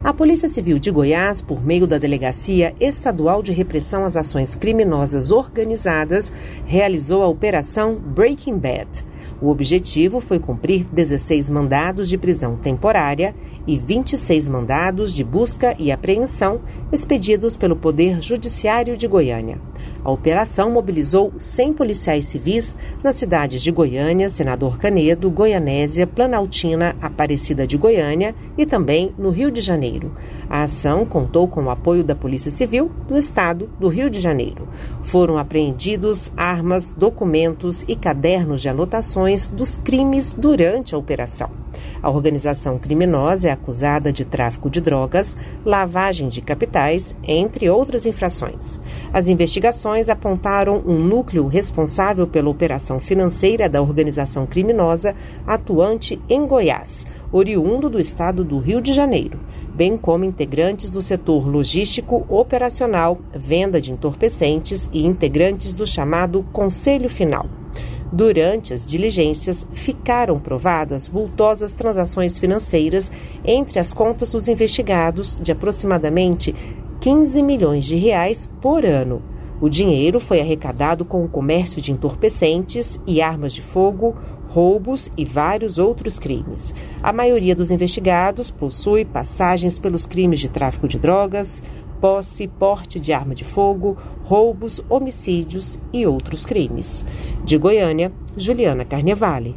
A Polícia Civil de Goiás, por meio da Delegacia Estadual de Repressão às Ações Criminosas Organizadas, realizou a Operação Breaking Bad. O objetivo foi cumprir 16 mandados de prisão temporária e 26 mandados de busca e apreensão expedidos pelo Poder Judiciário de Goiânia. A operação mobilizou 100 policiais civis nas cidades de Goiânia, Senador Canedo, Goianésia, Planaltina, Aparecida de Goiânia e também no Rio de Janeiro. A ação contou com o apoio da Polícia Civil do Estado do Rio de Janeiro. Foram apreendidos armas, documentos e cadernos de anotações dos crimes durante a operação. A organização criminosa é acusada de tráfico de drogas, lavagem de capitais, entre outras infrações. As investigações apontaram um núcleo responsável pela operação financeira da organização criminosa atuante em Goiás, oriundo do estado do Rio de Janeiro, bem como integrantes do setor logístico, operacional, venda de entorpecentes e integrantes do chamado Conselho Final. Durante as diligências, ficaram provadas vultosas transações financeiras entre as contas dos investigados de aproximadamente 15 milhões de reais por ano. O dinheiro foi arrecadado com o comércio de entorpecentes e armas de fogo, roubos e vários outros crimes. A maioria dos investigados possui passagens pelos crimes de tráfico de drogas, posse, porte de arma de fogo, roubos, homicídios e outros crimes. De Goiânia, Juliana Carnevale.